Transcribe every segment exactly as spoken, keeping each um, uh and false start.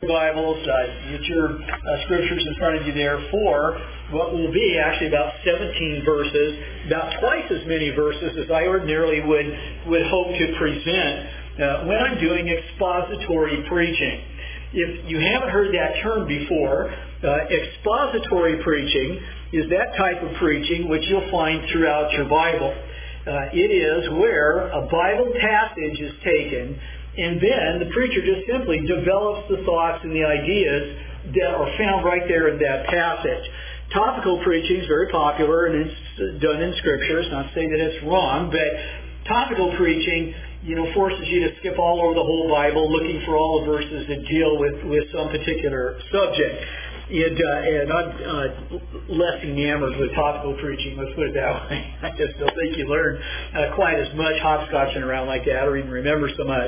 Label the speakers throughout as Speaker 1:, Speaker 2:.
Speaker 1: Bibles, uh, get your uh, scriptures in front of you there for what will be actually about seventeen verses, about twice as many verses as I ordinarily would, would hope to present uh, when I'm doing expository preaching. If you haven't heard that term before, uh, expository preaching is that type of preaching which you'll find throughout your Bible. Uh, it is where a Bible passage is taken and then the preacher just simply develops the thoughts and the ideas that are found right there in that passage. Topical preaching is very popular and it's done in Scripture. It's not saying that it's wrong, but topical preaching, you know, forces you to skip all over the whole Bible looking for all the verses that deal with, with some particular subject. And, uh, and I'm uh, less enamored with topical preaching, let's put it that way. I just don't think you learn uh, quite as much hopscotching around like that or even remember so much.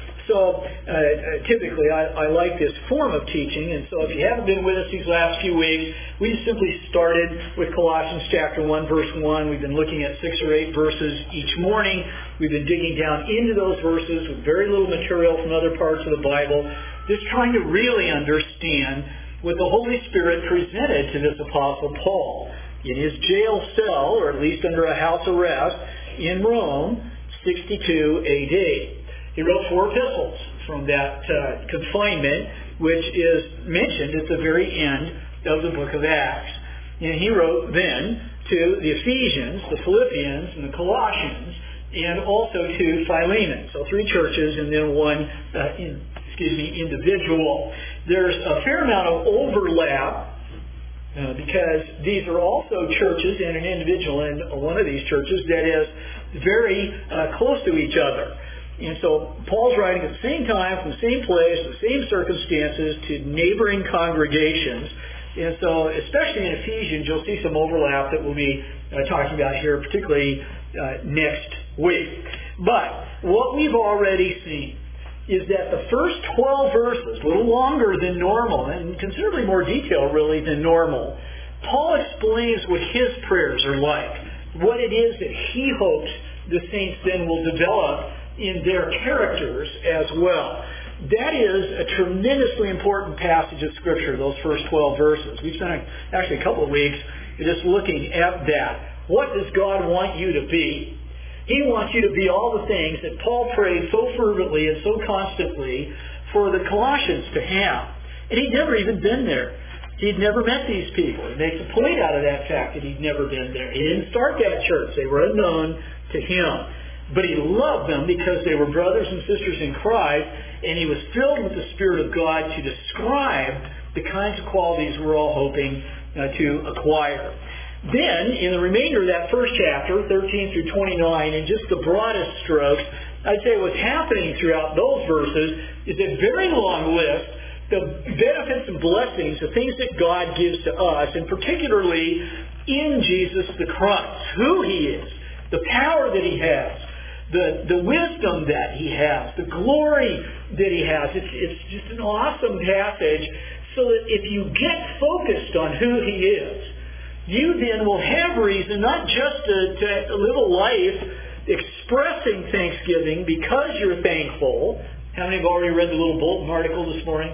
Speaker 1: So uh, typically I, I like this form of teaching, and so if you haven't been with us these last few weeks, we just simply started with Colossians chapter one, verse one. We've been looking at six or eight verses each morning. We've been digging down into those verses with very little material from other parts of the Bible, just trying to really understand what the Holy Spirit presented to this Apostle Paul in his jail cell, or at least under a house arrest, in Rome, sixty-two A D. He wrote four epistles from that uh, confinement, which is mentioned at the very end of the book of Acts. And he wrote then to the Ephesians, the Philippians, and the Colossians, and also to Philemon. So three churches and then one uh, in, excuse me, individual. There's a fair amount of overlap uh, because these are also churches and an individual in one of these churches that is very uh, close to each other. And so Paul's writing at the same time, from the same place, the same circumstances, to neighboring congregations. And so, especially in Ephesians, you'll see some overlap that we'll be uh, talking about here, particularly uh, next week. But what we've already seen is that the first twelve verses, a little longer than normal, and considerably more detail really than normal, Paul explains what his prayers are like, what it is that he hopes the saints then will develop in their characters as well. That is a tremendously important passage of Scripture, those first twelve verses. We've spent actually a couple of weeks just looking at that. What does God want you to be? He wants you to be all the things that Paul prayed so fervently and so constantly for the Colossians to have. And he'd never even been there. He'd never met these people. He makes a point out of that fact that he'd never been there. He didn't start that church. They were unknown to him. But he loved them because they were brothers and sisters in Christ, and he was filled with the Spirit of God to describe the kinds of qualities we're all hoping uh, to acquire. Then, in the remainder of that first chapter, thirteen through twenty-nine, in just the broadest strokes, I'd say what's happening throughout those verses is a very long list of benefits and blessings, the things that God gives to us, and particularly in Jesus the Christ, who He is, the power that He has, the, the wisdom that He has, the glory that He has. It's, it's just an awesome passage so that if you get focused on who He is, you then will have reason not just to, to live a life expressing thanksgiving because you're thankful. How many have already read the little bulletin article this morning?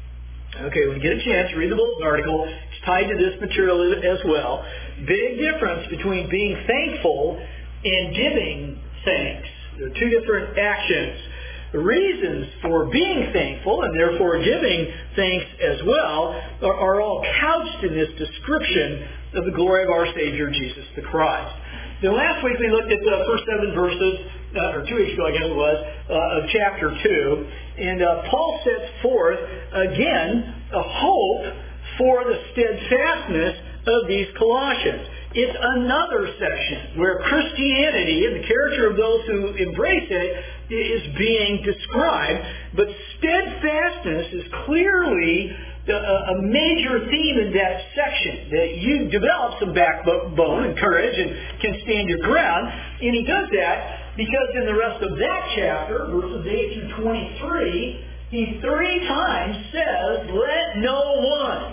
Speaker 1: Okay, when you get a chance, read the bulletin article. It's tied to this material as well. Big difference between being thankful and giving thanks. There are two different actions. The reasons for being thankful and therefore giving thanks as well are, are all couched in this description of the glory of our Savior, Jesus the Christ. Then last week we looked at the first seven verses, uh, or two weeks ago I guess it was, uh, of chapter two. And uh, Paul sets forth, again, a hope for the steadfastness of these Colossians. It's another section where Christianity and the character of those who embrace it is being described, but steadfastness is clearly a, a major theme in that section, that you develop some backbone and courage and can stand your ground. And he does that because in the rest of that chapter, verses eight through twenty-three, he three times says, let no one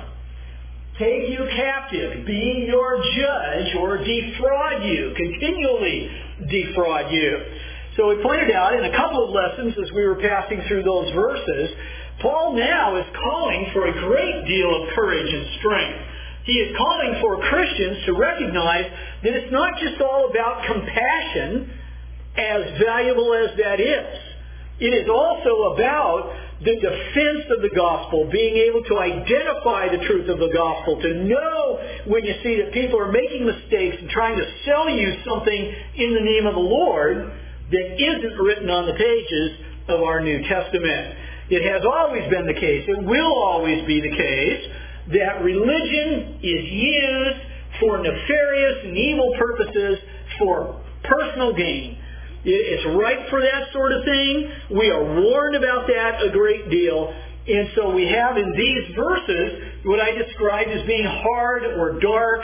Speaker 1: take you captive, be your judge, or defraud you, continually defraud you. So we pointed out in a couple of lessons as we were passing through those verses, Paul now is calling for a great deal of courage and strength. He is calling for Christians to recognize that it's not just all about compassion, as valuable as that is. It is also about the defense of the gospel, being able to identify the truth of the gospel, to know when you see that people are making mistakes and trying to sell you something in the name of the Lord that isn't written on the pages of our New Testament. It has always been the case, it will always be the case, that religion is used for nefarious and evil purposes for personal gain. It's ripe for that sort of thing. We are warned about that a great deal. And so we have in these verses what I described as being hard or dark,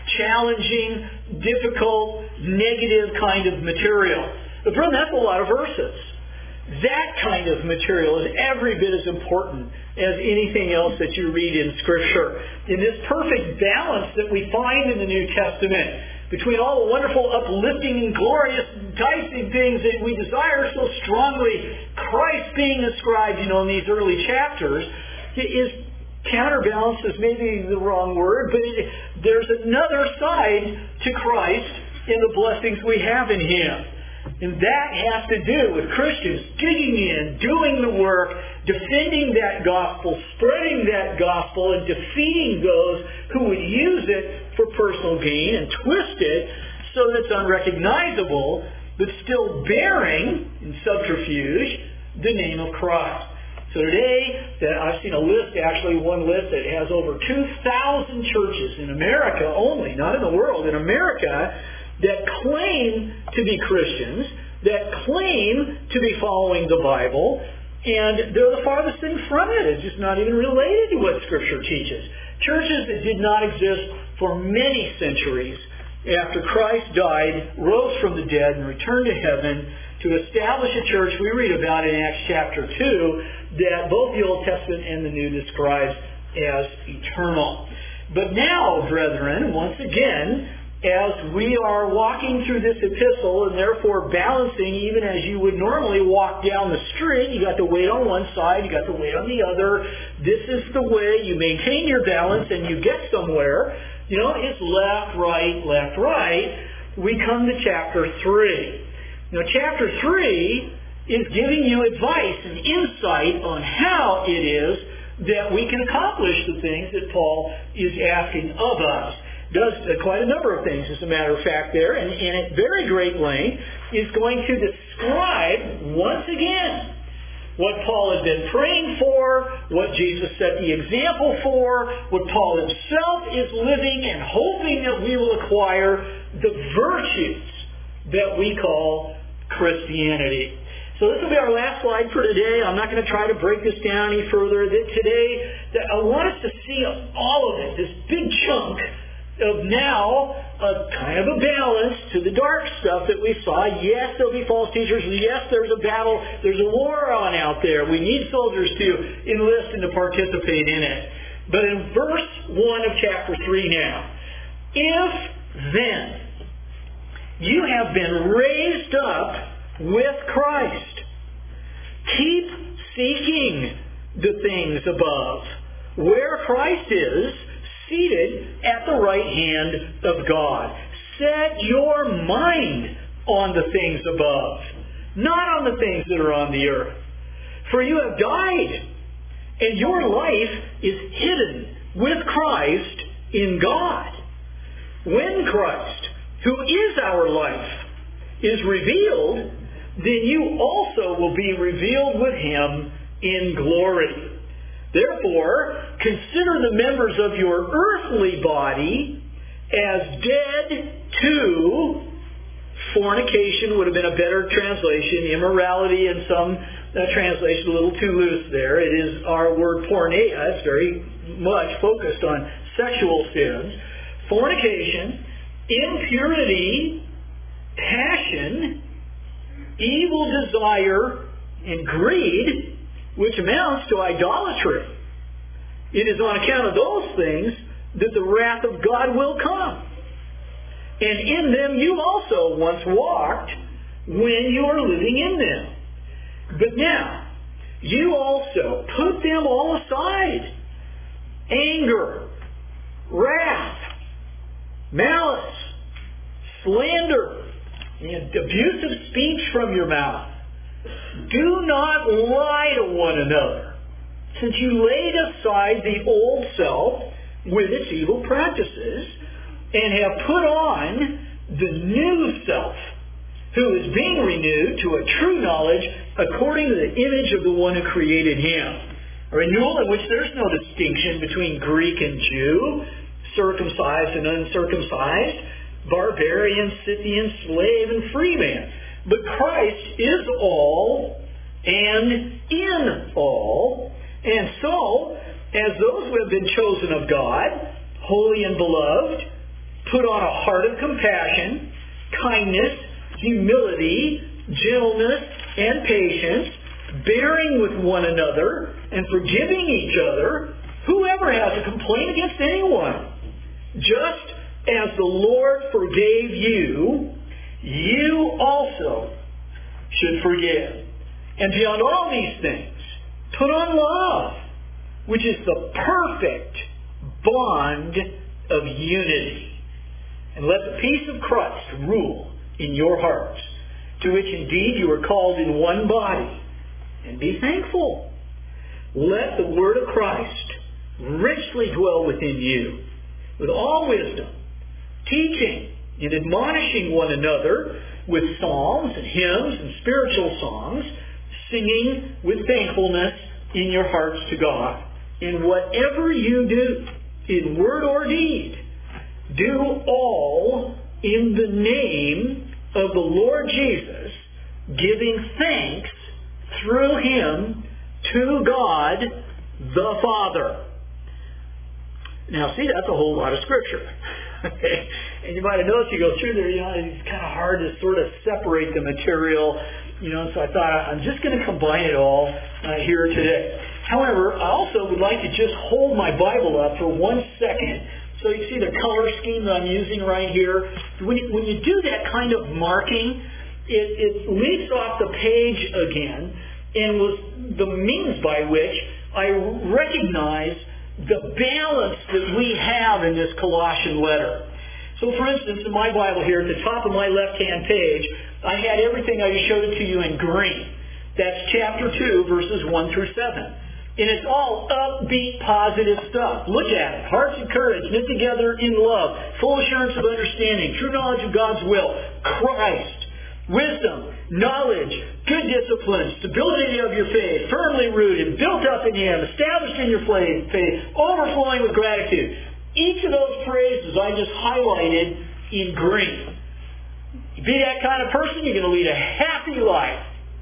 Speaker 1: challenging, difficult, negative kind of material. But friend, that's a lot of verses. That kind of material is every bit as important as anything else that you read in Scripture. In this perfect balance that we find in the New Testament, between all the wonderful, uplifting, and glorious, enticing things that we desire so strongly, Christ being ascribed, you know, in these early chapters, is counterbalance is maybe the wrong word, but it, there's another side to Christ in the blessings we have in Him. And that has to do with Christians digging in, doing the work, defending that gospel, spreading that gospel, and defeating those who would use it for personal gain and twist it so that it's unrecognizable, but still bearing, in subterfuge, the name of Christ. So today, I've seen a list, actually one list that has over two thousand churches in America only, not in the world, in America, that claim to be Christians, that claim to be following the Bible, and they're the farthest thing from it. It's just not even related to what Scripture teaches. Churches that did not exist for many centuries after Christ died, rose from the dead, and returned to heaven to establish a church we read about in Acts chapter two that both the Old Testament and the New describes as eternal. But now, brethren, once again, as we are walking through this epistle and therefore balancing even as you would normally walk down the street, you got the weight on one side, you got the weight on the other. This is the way you maintain your balance and you get somewhere. You know, it's left, right, left, right. We come to chapter three. Now, chapter three is giving you advice and insight on how it is that we can accomplish the things that Paul is asking of us. Does quite a number of things, as a matter of fact, there, and, and at very great length is going to describe once again what Paul has been praying for, what Jesus set the example for, what Paul himself is living and hoping that we will acquire, the virtues that we call Christianity. So this will be our last slide for today. I'm not going to try to break this down any further. Today, I want us to see all of it, this big chunk of now a kind of a balance to the dark stuff that we saw. Yes, there'll be false teachers. Yes, there's a battle. There's a war on out there. We need soldiers to enlist and to participate in it. But in verse one of chapter three now, if then you have been raised up with Christ, keep seeking the things above, where Christ is, seated at the right hand of God. Set your mind on the things above, not on the things that are on the earth. For you have died, and your life is hidden with Christ in God. When Christ, who is our life, is revealed, then you also will be revealed with Him in glory. Therefore, consider the members of your earthly body as dead to fornication, would have been a better translation, immorality in some uh, translation, a little too loose there. It is our word porneia. It's very much focused on sexual sins. Fornication, impurity, passion, evil desire, and greed, which amounts to idolatry. It is on account of those things that the wrath of God will come. And in them you also once walked when you were living in them. But now, you also put them all aside. from your mouth. Do not lie to one another, since you laid aside the old self with its evil practices, and have put on the new self, who is being renewed to a true knowledge according to the image of the one who created him. A renewal in which there's no distinction between Greek and Jew, circumcised and uncircumcised, barbarian, Scythian, slave, and free man. But Christ is all and in all. And so, as those who have been chosen of God, holy and beloved, put on a heart of compassion, kindness, humility, gentleness, and patience, bearing with one another, and forgiving each other, whoever has a complaint against anyone. Just as the Lord forgave you, you also should forgive. And beyond all these things, put on love, which is the perfect bond of unity. And let the peace of Christ rule in your hearts, to which indeed you are called in one body. And be thankful. Let the word of Christ richly dwell within you, with all wisdom, teaching and admonishing one another with psalms and hymns and spiritual songs, singing with thankfulness in your hearts to God. In whatever you do, in word or deed, do all in the name of the Lord Jesus, giving thanks through him to God the Father. Now, see, that's a whole lot of Scripture. Okay? And you might have noticed, you go through there, you know, it's kind of hard to sort of separate the material, you know, so I thought I'm just going to combine it all uh, here today. However, I also would like to just hold my Bible up for one second so you see the color scheme that I'm using right here. When you, when you do that kind of marking, it, it leaps off the page again and was the means by which I recognize the balance that we have in this Colossian letter. So for instance, in my Bible here, at the top of my left-hand page, I had everything, I just showed it to you in green. That's chapter two, verses one through seven. And it's all upbeat, positive stuff. Look at it. Hearts and courage, knit together in love, full assurance of understanding, true knowledge of God's will, Christ, wisdom, knowledge, good discipline, stability of your faith, firmly rooted, built up in Him, established in your faith, overflowing with gratitude. Each of those phrases I just highlighted in green. You be that kind of person, you're going to lead a happy life,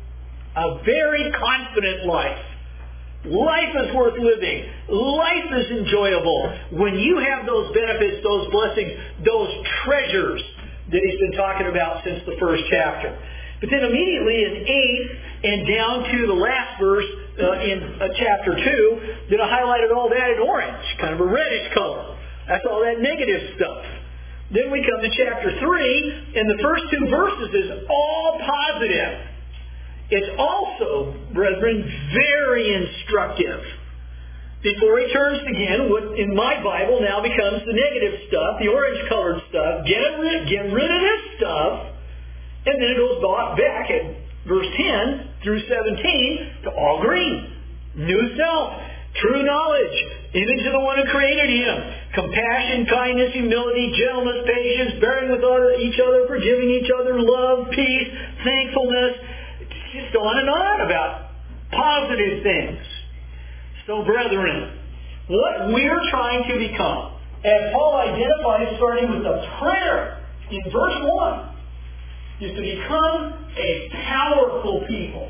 Speaker 1: a very confident life. Life is worth living. Life is enjoyable when you have those benefits, those blessings, those treasures that he's been talking about since the first chapter. But then immediately in eight and down to the last verse uh, in uh, chapter two, that I highlighted all that in orange, kind of a reddish color. That's all that negative stuff. Then we come to chapter three, and the first two verses is all positive. It's also, brethren, very instructive. Before he turns again, what in my Bible now becomes the negative stuff, the orange-colored stuff. Get rid, get rid of this stuff. And then it goes back at verse ten through seventeen to all green. New self, true knowledge, image of the one who created him, compassion, kindness, humility, gentleness, patience, bearing with other, each other, forgiving each other, love, peace, thankfulness. Just on and on about positive things. So, brethren, what we're trying to become, as Paul identifies starting with the prayer in verse one, is to become a powerful people.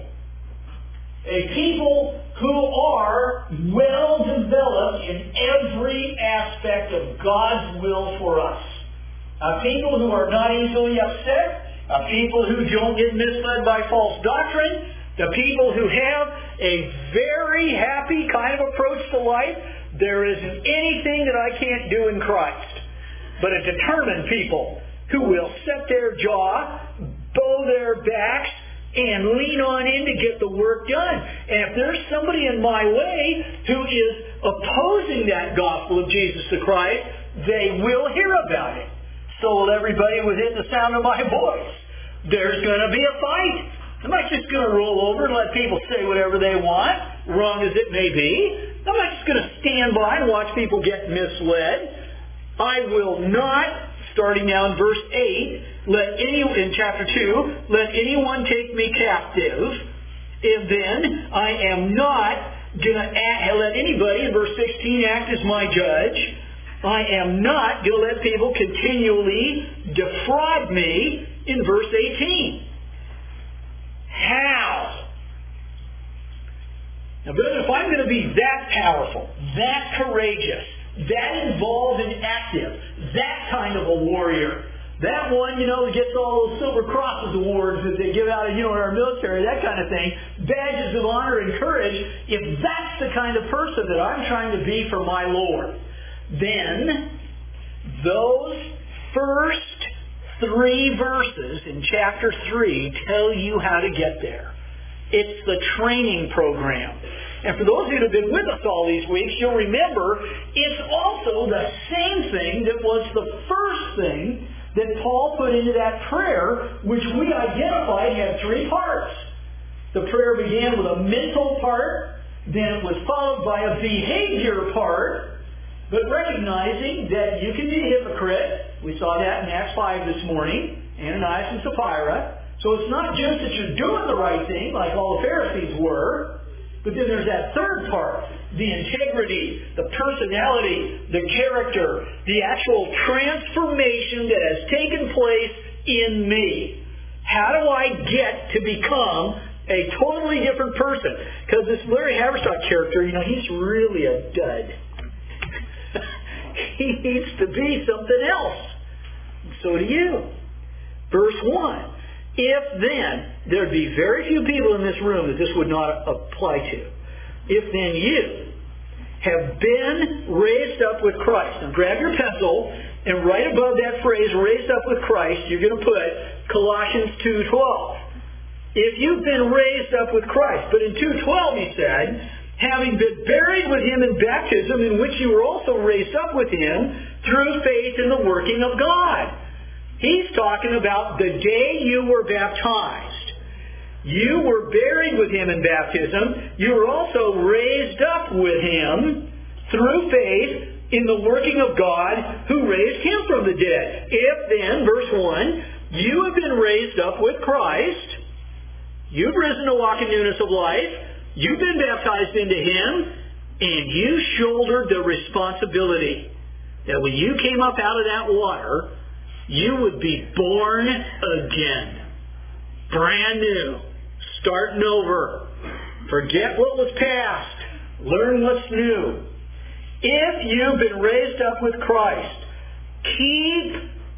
Speaker 1: A people who are well developed in every aspect of God's will for us. A people who are not easily upset. A people who don't get misled by false doctrine. The people who have a very happy kind of approach to life. There isn't anything that I can't do in Christ. But a determined people who will set their jaw, bow their backs, and lean on in to get the work done. And if there's somebody in my way who is opposing that gospel of Jesus the Christ, they will hear about it. So will everybody within the sound of my voice. There's going to be a fight. I'm not just going to roll over and let people say whatever they want, wrong as it may be. I'm not just going to stand by and watch people get misled. I will not, starting now in verse eight, let any, in chapter two, let anyone take me captive, and then I am not going to let anybody, in verse sixteen, act as my judge. I am not going to let people continually defraud me, in verse eighteen. How? Now, brother, if I'm going to be that powerful, that courageous, that involved and active, that kind of a warrior, that one, you know, that gets all those Silver Crosses awards that they give out, you know, in our military, that kind of thing, badges of honor and courage, if that's the kind of person that I'm trying to be for my Lord, then those first three verses in chapter three tell you how to get there. It's the training program. And for those of you that have been with us all these weeks, you'll remember it's also the same thing that was the first thing that Paul put into that prayer, which we identified had three parts. The prayer began with a mental part, then it was followed by a behavior part, but recognizing that you can be a hypocrite. We saw that in Acts five this morning, Ananias and Sapphira. So it's not just that you're doing the right thing, like all the Pharisees were, but then there's that third part, the integrity, the personality, the character, the actual transformation that has taken place in me. How do I get to become a totally different person? Because this Larry Haverstock character, you know, he's really a dud. He needs to be something else. So do you. Verse one. If then, there'd be very few people in this room that this would not apply to. If then you have been raised up with Christ. Now grab your pencil and right above that phrase, raised up with Christ, you're going to put Colossians two twelve. If you've been raised up with Christ. But in two twelve he said, having been buried with Him in baptism, in which you were also raised up with Him through faith in the working of God. He's talking about the day you were baptized. You were buried with Him in baptism. You were also raised up with Him through faith in the working of God who raised Him from the dead. If then, verse one, you have been raised up with Christ, you've risen to walk in newness of life, you've been baptized into Him, and you shouldered the responsibility that when you came up out of that water, you would be born again. Brand new. Starting over. Forget what was past. Learn what's new. If you've been raised up with Christ, keep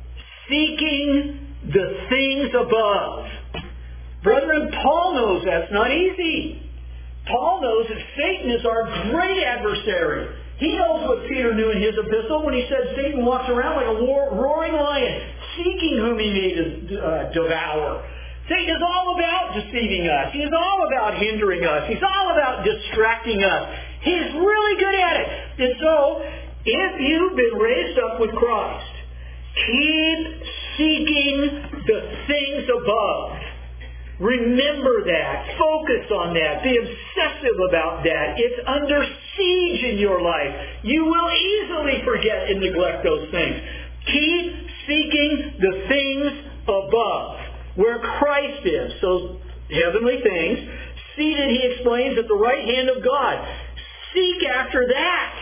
Speaker 1: seeking the things above. Brethren, Paul knows that's not easy. Paul knows that Satan is our great adversary. He knows what Peter knew in his epistle when he said Satan walks around like a roaring lion, seeking whom he may uh, devour. Satan is all about deceiving us. He is all about hindering us. He's all about distracting us. He's really good at it. And so, if you've been raised up with Christ, keep seeking the things above. Remember that. Focus on that. Be obsessive about that. It's under siege in your life. You will easily forget and neglect those things. Keep seeking the things above, where Christ is. So, heavenly things. Seated, he explains, at the right hand of God. Seek after that.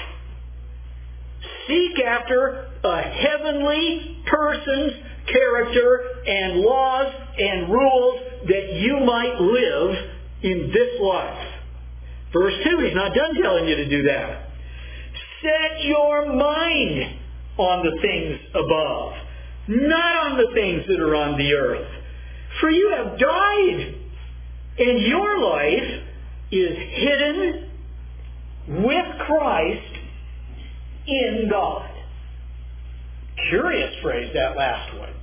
Speaker 1: Seek after a heavenly person's character and laws and rules that you might live in this life. Verse two, he's not done telling you to do that. Set your mind on the things above, not on the things that are on the earth. For you have died, and your life is hidden with Christ in God. Curious phrase, that last one.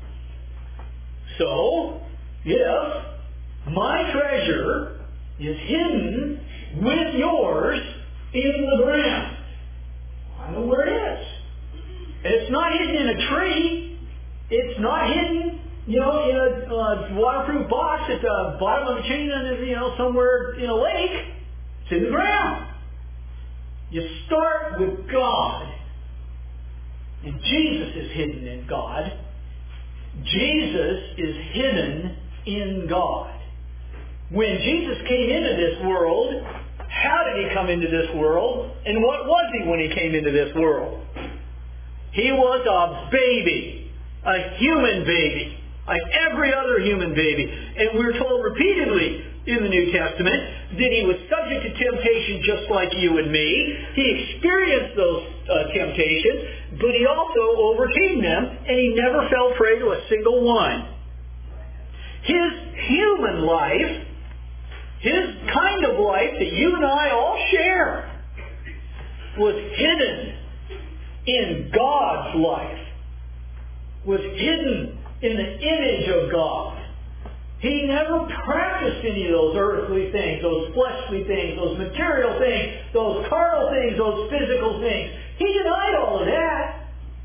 Speaker 1: So, if my treasure is hidden with yours in the ground, I know where it is. And it's not hidden in a tree. It's not hidden you know, in a uh, waterproof box at the bottom of a chain, and you know, somewhere in a lake. It's in the ground. You start with God. And Jesus is hidden in God. Jesus is hidden in God. When Jesus came into this world, how did he come into this world? And what was he when he came into this world? He was a baby. A human baby. Like every other human baby. And we're told repeatedly in the New Testament that he was subject to temptation just like you and me. He experienced those uh, temptations, but he also overcame them, and he never fell prey to a single one. His human life, his kind of life that you and I all share, was hidden in God's life, was hidden in the image of God. He never practiced any of those earthly things, those fleshly things, those material things, those carnal things, those physical things. He denied all of that.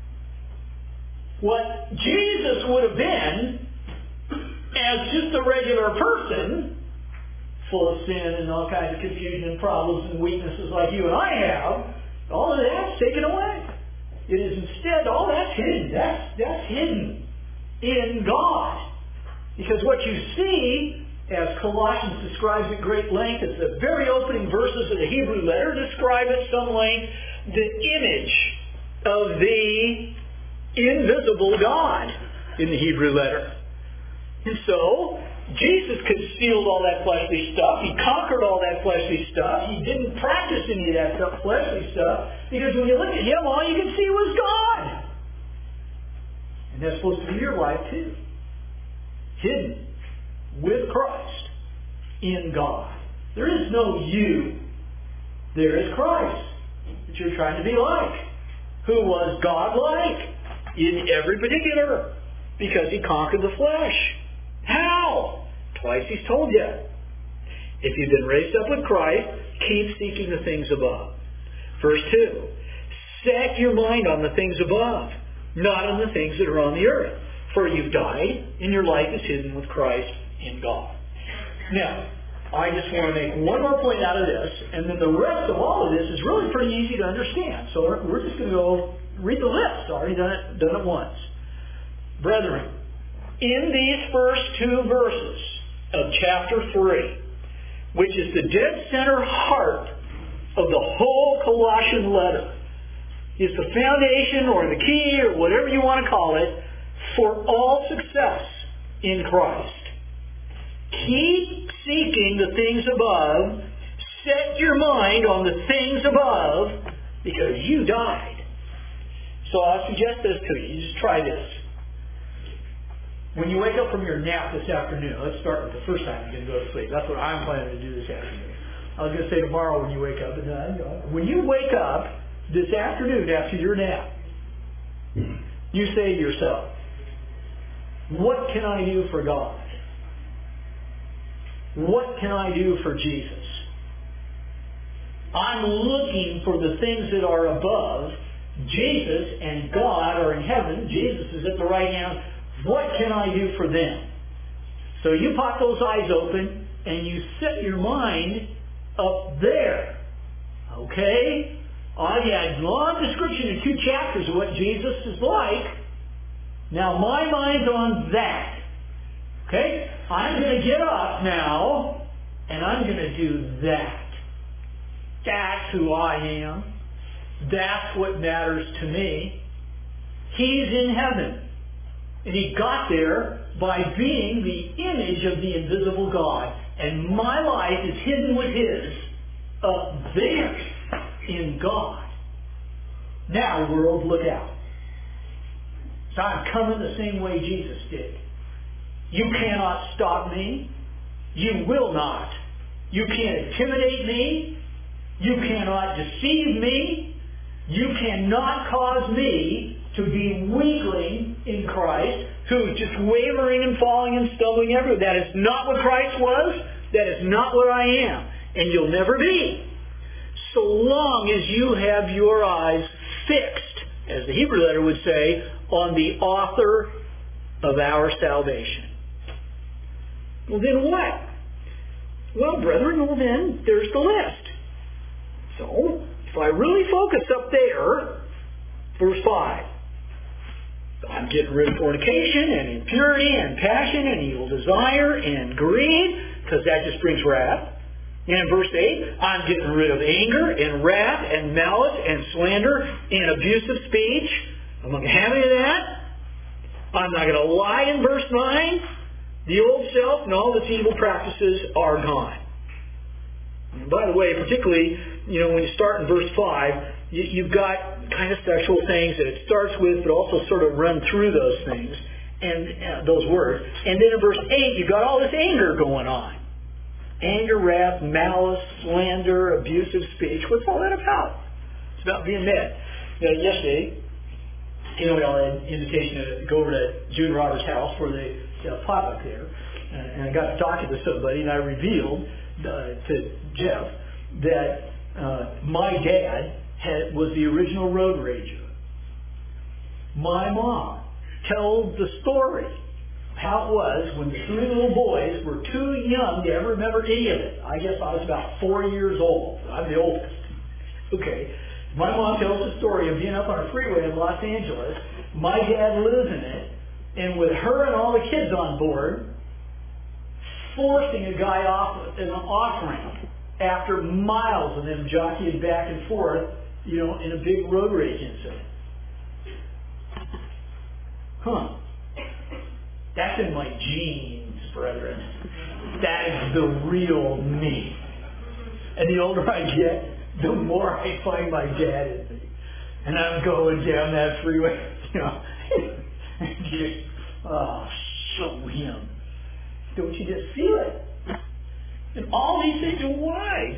Speaker 1: What Jesus would have been, as just a regular person, full of sin and all kinds of confusion and problems and weaknesses like you and I have, all of that's taken away. It is instead, all that's hidden. That's, that's hidden in God. Because what you see, as Colossians describes at great length, it's the very opening verses of the Hebrew letter describe at some length the image of the invisible God in the Hebrew letter. And so, Jesus concealed all that fleshly stuff. He conquered all that fleshly stuff. He didn't practice any of that stuff, fleshly stuff, because when you look at him, all you can see was God. And that's supposed to be your life too. Hidden with Christ in God. There is no you. There is Christ that you're trying to be like, who was God-like in every particular, because he conquered the flesh. How? Twice he's told you. If you've been raised up with Christ, keep seeking the things above. Verse two. Set your mind on the things above, not on the things that are on the earth. For you've died, and your life is hidden with Christ in God. Now, I just want to make one more point out of this, and then the rest of all of this is really pretty easy to understand. So we're, we're just going to go read the list. I've already done it, done it once. Brethren, in these first two verses of chapter three, which is the dead center heart of the whole Colossian letter, is the foundation or the key or whatever you want to call it for all success in Christ. Keep seeking the things above. Set your mind on the things above, because you died. So I'll suggest this to you. You just try this. When you wake up from your nap this afternoon, let's start with the first time you're going to go to sleep. That's what I'm planning to do this afternoon. I was going to say tomorrow when you wake up. But no, when you wake up this afternoon after your nap, you say to yourself, what can I do for God? What can I do for Jesus? I'm looking for the things that are above. Jesus and God are in heaven. Jesus is at the right hand. What can I do for them? So you pop those eyes open and you set your mind up there. Okay? I had a long description in two chapters of what Jesus is like. Now my mind's on that. Okay? I'm going to get up now and I'm going to do that. That's who I am. That's what matters to me. He's in heaven. And he got there by being the image of the invisible God. And my life is hidden with his up there in God. Now, world, look out. So I'm coming the same way Jesus did. You cannot stop me. You will not. You can't intimidate me. You cannot deceive me. You cannot cause me to be weakling in Christ, who's just wavering and falling and stumbling everywhere. That is not what Christ was. That is not what I am. And you'll never be. So long as you have your eyes fixed, as the Hebrew letter would say, on the author of our salvation. Well, then what? Well, brethren, well then, there's the list. So, if I really focus up there, verse five, I'm getting rid of fornication and impurity and passion and evil desire and greed, because that just brings wrath. And in verse eight, I'm getting rid of anger and wrath and malice and slander and abusive speech. I'm not going to have any of that. I'm not going to lie in verse nine. The old self and all its evil practices are gone. And by the way, particularly, you know, when you start in verse five, you, you've got kind of sexual things that it starts with, but also sort of run through those things and uh, those words. And then in verse eight, you've got all this anger going on. Anger, wrath, malice, slander, abusive speech. What's all that about? It's about being mad. You know, yesterday, you know, we all had an invitation to go over to June Roberts' house for the uh, potluck there. And, and I got to talking to somebody, and I revealed uh, to Jeff that uh, my dad had, was the original road rager. My mom told the story how it was when the three little boys were too young to ever remember any of it. I guess I was about four years old. I'm the oldest. Okay. My mom tells the story of being up on a freeway in Los Angeles, my dad losing it, and with her and all the kids on board, forcing a guy off an off-ramp after miles of them jockeying back and forth, you know, in a big road rage incident. Huh. That's in my genes, brethren. That is the real me. And the older I get, the more I find my dad in me. And I'm going down that freeway, you know, and just, oh, show him. Don't you just feel it? And all these things, why?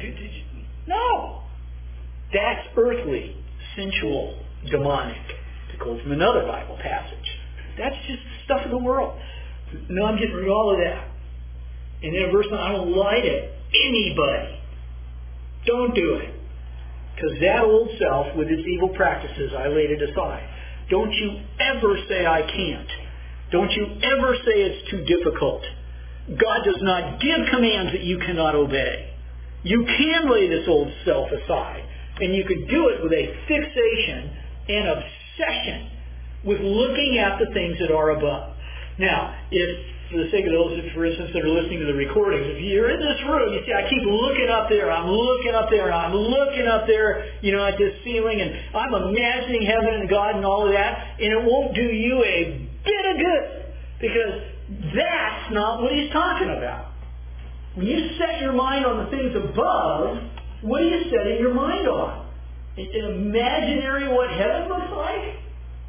Speaker 1: No. That's earthly, sensual, demonic, to quote from another Bible passage. That's just stuff of the world. No, I'm getting rid of all of that. And then verse nine, I don't lie to anybody. Don't do it. Because that old self with its evil practices, I laid it aside. Don't you ever say I can't. Don't you ever say it's too difficult. God does not give commands that you cannot obey. You can lay this old self aside. And you can do it with a fixation and obsession with looking at the things that are above. Now, if, for the sake of those, for instance, that are listening to the recordings, if you're in this room, you see, I keep looking up there, I'm looking up there, I'm looking up there, you know, at this ceiling, and I'm imagining heaven and God and all of that, and it won't do you a bit of good, because that's not what he's talking about. When you set your mind on the things above, what are you setting your mind on? An imaginary what heaven looks like?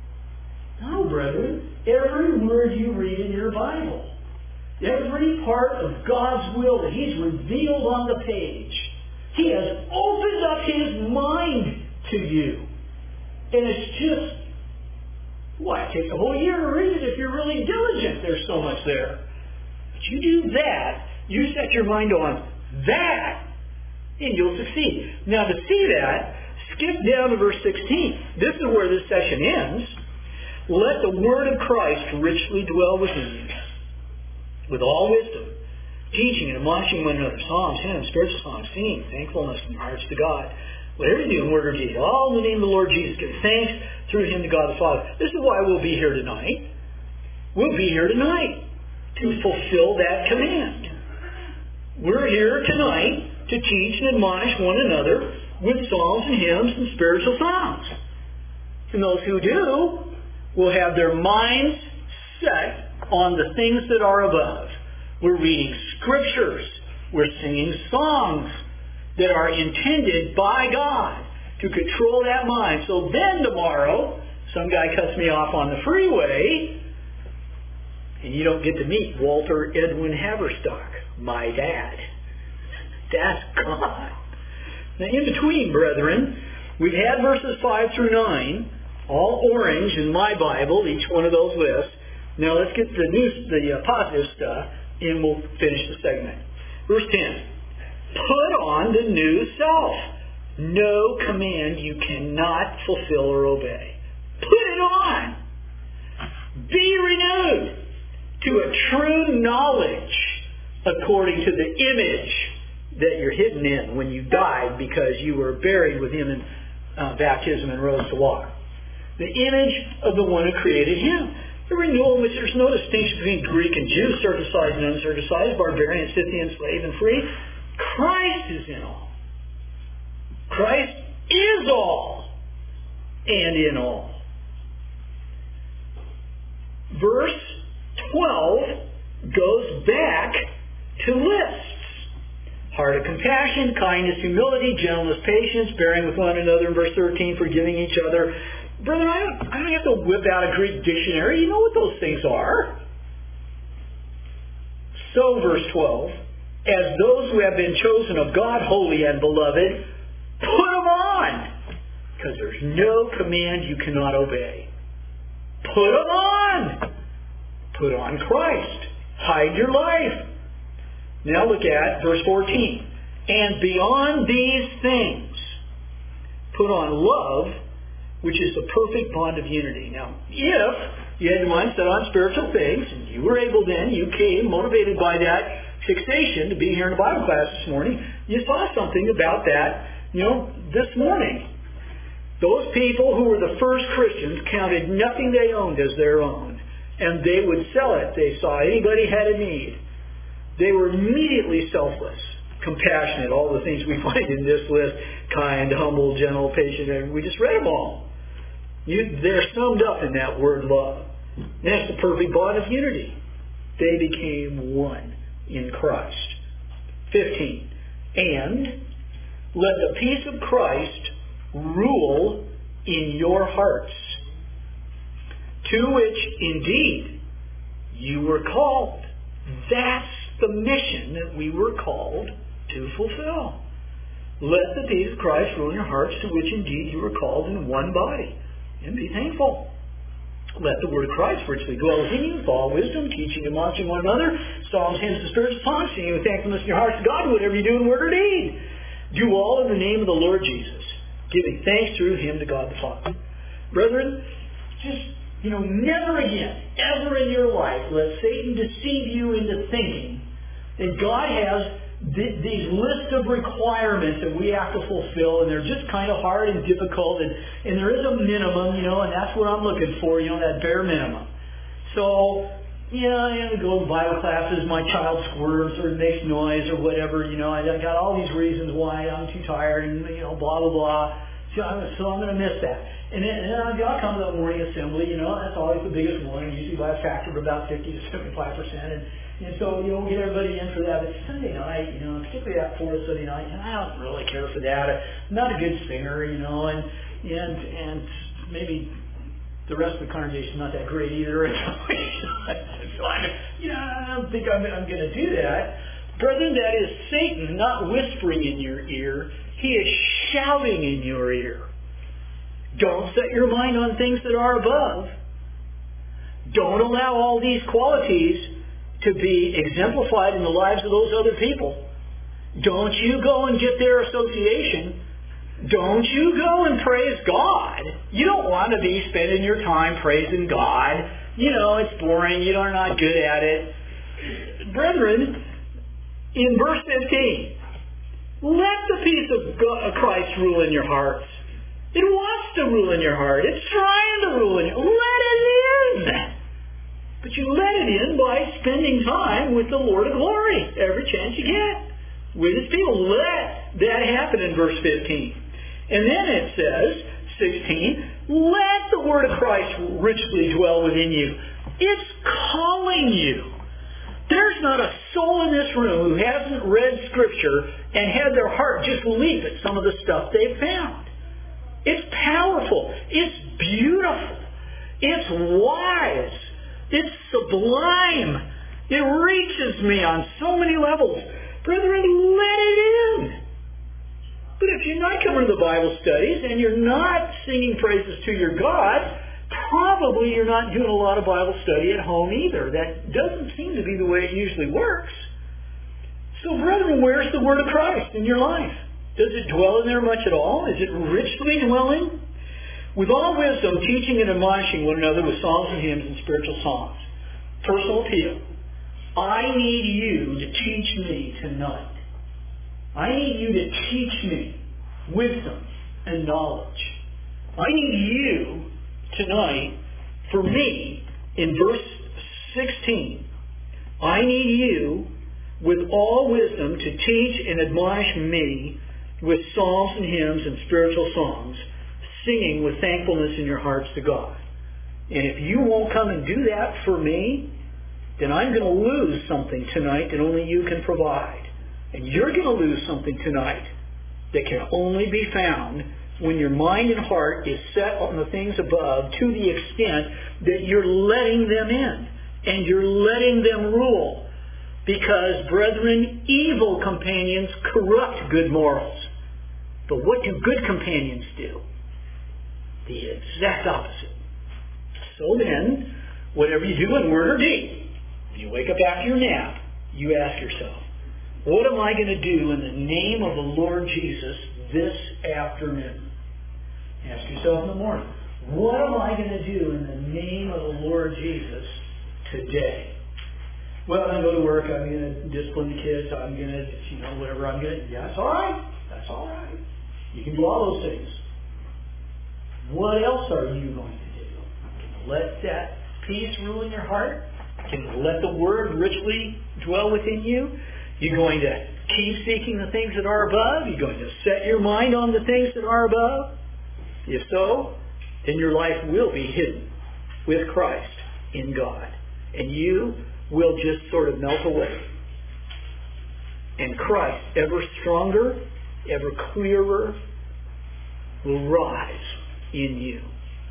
Speaker 1: No, brethren. Every word you read in your Bible, every part of God's will that he's revealed on the page, he has opened up his mind to you. And it's just, well, it takes a whole year to read it if you're really diligent. There's so much there. But you do that, you set your mind on that, and you'll succeed. Now, to see that, skip down to verse sixteen. This is where this session ends. Let the word of Christ richly dwell within you, with all wisdom, teaching and admonishing one another, psalms, hymns, spiritual songs, singing, thankfulness in your hearts to God. Whatever you do in word or deed, all in the name of the Lord Jesus, give thanks through him to God the Father. This is why we'll be here tonight. We'll be here tonight to fulfill that command. We're here tonight to teach and admonish one another with psalms and hymns and spiritual songs. And those who do will have their minds set on the things that are above. We're reading scriptures. We're singing songs that are intended by God to control that mind. So then tomorrow, some guy cuts me off on the freeway, and you don't get to meet Walter Edwin Haverstock, my dad. That's God. Now in between, brethren, we've had verses five through nine, all orange in my Bible, each one of those lists. Now let's get the new, the uh, positive stuff, and we'll finish the segment. Verse ten. Put on the new self. No command you cannot fulfill or obey. Put it on. Be renewed to a true knowledge according to the image that you're hidden in when you died because you were buried with him in uh, baptism and rose to walk. The image of the one who created him. The renewal in which there's no distinction between Greek and Jew, circumcised and uncircumcised, barbarian, Scythian, slave and free. Christ is in all. Christ is all and in all. Verse twelve goes back to lists. Heart of compassion, kindness, humility, gentleness, patience, bearing with one another in verse thirteen, forgiving each other. Brother, I don't, I don't have to whip out a Greek dictionary. You know what those things are. So, verse twelve, as those who have been chosen of God, holy and beloved, put them on. Because there's no command you cannot obey. Put them on. Put on Christ. Hide your life. Now look at verse fourteen. And beyond these things, put on love, which is the perfect bond of unity. Now, if you had your mind set on spiritual things, and you were able then, you came motivated by that fixation to be here in the Bible class this morning, you saw something about that, you know, this morning. Those people who were the first Christians counted nothing they owned as their own, and they would sell it. They saw anybody had a need. They were immediately selfless, compassionate, all the things we find in this list, kind, humble, gentle, patient, and we just read them all. You, they're summed up in that word love. And that's the perfect bond of unity. They became one in Christ. fifteen. And let the peace of Christ rule in your hearts, to which indeed you were called. That's the mission that we were called to fulfill. Let the peace of Christ rule in your hearts, to which indeed you were called in one body. And be thankful. Let the word of Christ richly dwell within you with all wisdom, teaching and admonishing one another, psalms, hymns, and spiritual songs, singing with thankfulness in your hearts to God, whatever you do in word or deed. Do all in the name of the Lord Jesus, giving thanks through him to God the Father. Brethren, just, you know, never again, ever in your life, let Satan deceive you into thinking that God has th- these lists of requirements that we have to fulfill, and they're just kind of hard and difficult, and, and there is a minimum, you know, and that's what I'm looking for, you know, that bare minimum. So, you know, I go to Bible classes, my child squirms or makes noise or whatever, you know, I, I got all these reasons why I'm too tired and, you know, blah, blah, blah. So I'm, so I'm going to miss that. And then, and then I'll come to the morning assembly, you know, that's always the biggest one, and usually by a factor of about fifty to seventy-five percent. And, and so, you know, we get everybody in for that. But Sunday night, you know, particularly that fourth Sunday night, and I don't really care for that. I'm not a good singer, you know, and and and maybe the rest of the congregation's not that great either. So I, you know, I don't think I'm, I'm going to do that. Brethren, that is Satan not whispering in your ear. He is shouting in your ear. Don't set your mind on things that are above. Don't allow all these qualities to be exemplified in the lives of those other people. Don't you go and get their association. Don't you go and praise God. You don't want to be spending your time praising God. You know, it's boring. You are not good at it. Brethren, in verse fifteen, let the peace of God, Christ rule in your hearts. It wants to rule in your heart. It's trying to rule in you. Let it in. But you let it in by spending time with the Lord of glory every chance you get. With his people. Let that happen in verse fifteen. And then it says, sixteen, let the word of Christ richly dwell within you. It's calling you. There's not a soul in this room who hasn't read Scripture and had their heart just leap at some of the stuff they've found. It's powerful. It's beautiful. It's wise. It's sublime. It reaches me on so many levels. Brethren, let it in. But if you're not coming to the Bible studies and you're not singing praises to your God, probably you're not doing a lot of Bible study at home either. That doesn't seem to be the way it usually works. So, brethren, where's the Word of Christ in your life? Does it dwell in there much at all? Is it richly dwelling? With all wisdom, teaching and admonishing one another with psalms and hymns and spiritual songs. personal appeal. I need you to teach me tonight. I need you to teach me wisdom and knowledge. I need you tonight, for me, in verse sixteen, I need you with all wisdom to teach and admonish me with psalms and hymns and spiritual songs, singing with thankfulness in your hearts to God. And if you won't come and do that for me, then I'm going to lose something tonight that only you can provide. And you're going to lose something tonight that can only be found when your mind and heart is set on the things above, to the extent that you're letting them in and you're letting them rule. Because, brethren, evil companions corrupt good morals. But what do good companions do? The exact opposite. So then, whatever you do in word or deed, when you wake up after your nap, you ask yourself, what am I going to do in the name of the Lord Jesus this afternoon? Ask yourself in the morning, what am I going to do in the name of the Lord Jesus today? Well, I'm going to go to work, I'm going to discipline the kids, I'm going to, you know, whatever I'm going to, yeah, that's all right. That's all right. You can do all those things. What else are you going to do? Can you let that peace rule in your heart? Can you let the Word richly dwell within you? You're going to keep seeking the things that are above? You're going to set your mind on the things that are above? If so, then your life will be hidden with Christ in God. And you will just sort of melt away. And Christ, ever stronger, ever clearer, will rise in you.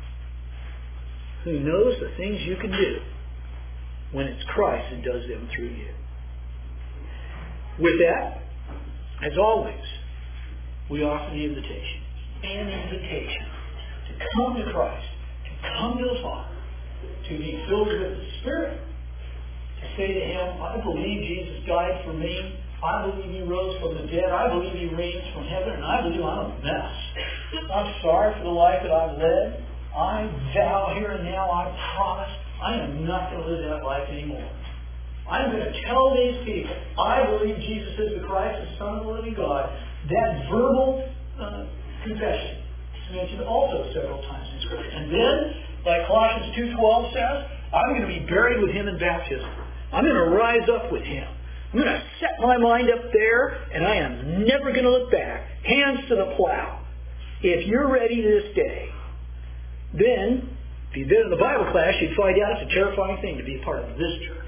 Speaker 1: Who knows the things you can do when it's Christ that does them through you. With that, as always, we offer the invitation. An invitation to come to Christ, to come to the Father, to be filled with the Spirit, to say to Him, I believe Jesus died for me. I believe He rose from the dead. I believe He reigns from heaven. And I believe I'm a mess. I'm sorry for the life that I've led. I vow here and now, I promise, I am not going to live that life anymore. I'm going to tell these people, I believe Jesus is the Christ, the Son of the living God. That verbal uh, confession is mentioned also several times in Scripture. And then, like Colossians two twelve says, I'm going to be buried with Him in baptism. I'm going to rise up with Him. I'm going to set my mind up there, and I am never going to look back. Hands to the plow. If you're ready this day, then, if you've been in the Bible class, you'd find out it's a terrifying thing to be a part of this church.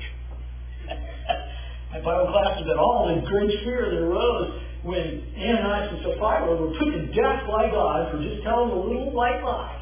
Speaker 1: My Bible class has been all the great fear that arose when Ananias and Sapphira were put to death by God for just telling a little white lie.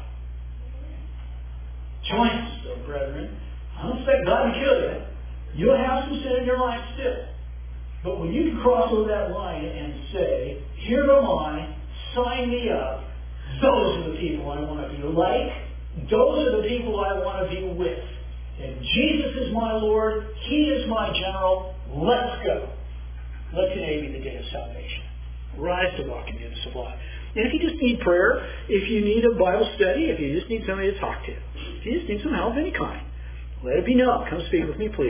Speaker 1: Join us, though, brethren. I don't expect God to kill you. You'll have some sin in your life still. But when you can cross over that line and say, here am I, sign me up, those are the people I want to be like. Those are the people I want to be with. And Jesus is my Lord. He is my general. Let's go. Let today be the day of salvation. Rise to walk in newness of life. And if you just need prayer, if you need a Bible study, if you just need somebody to talk to, if you just need some help of any kind, let it be known. Come speak with me, please.